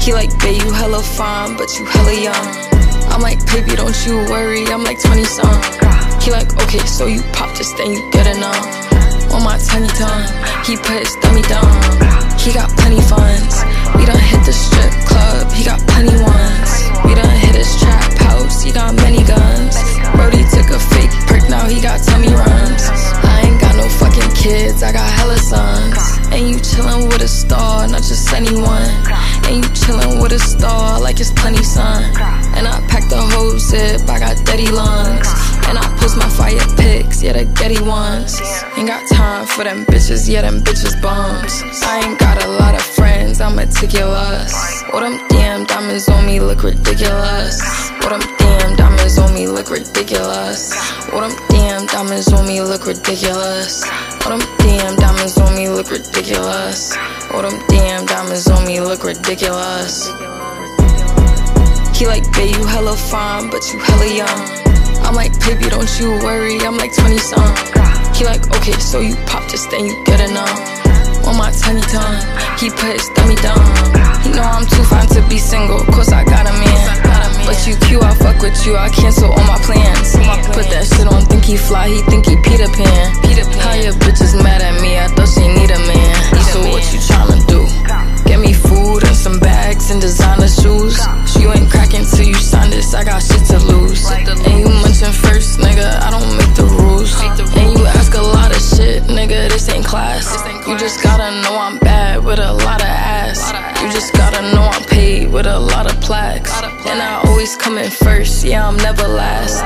He like, babe, you hella fine, but you hella young. I'm like, baby, don't you worry, I'm like 20-some. He like, okay, so you pop this, then you get enough. On my tiny tongue, he put his dummy down. He got plenty funds. We done hit the strip club, he got plenty ones. We done hit his trap house, he got many guns. Brody took a fake prick, now he got tummy runs. I ain't got no fucking kids, I got hella sons. And you chillin' with a star, not just anyone. And you chillin' with a star like it's plenty sun. And I packed the whole zip, I got dirty lungs. And I post my fire pics, yeah, the Getty ones. Ain't got time for them bitches, yeah, them bitches bums. I ain't got a lot of friends, I'm meticulous. All them damn diamonds on me look ridiculous. All them damn diamonds on me look ridiculous. All them damn diamonds on me look ridiculous. All them damn diamonds on me look ridiculous. All them damn diamonds on me look ridiculous. He like, babe, you hella fine, but you hella young. I'm like, baby, don't you worry, I'm like 20-some. He like, okay, so you pop this, then you get enough. On my tiny tongue, he put his dummy down. He know I'm too fine to be single, cause I got a man. But you cute, I fuck with you, I cancel all my plans. Put that shit on, think he fly, he think he Peter Pan. How your bitch is mad at me, I thought she need a man. So what you tryna do? Get me food and some bags and designer shoes. You ain't cracking till you sign this, I got shit to lose. And you munching first, nigga, I don't make the rules. And you ask a lot of shit, nigga, this ain't class. You just gotta know I'm bad with a lot of ass. You just gotta know I'm paid with a lot of plaques. And I always come in first, yeah, I'm never last.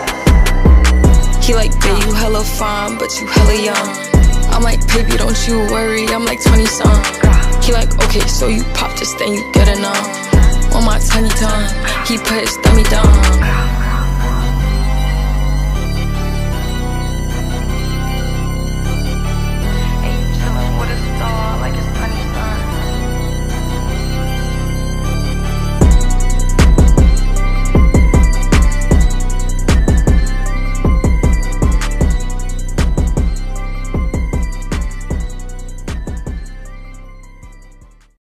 He like, babe, you hella fine, but you hella young. I'm like, baby, don't you worry, I'm like 20-some. He like, okay, so you pop this, then you get enough. On my tiny tongue, he put his dummy down.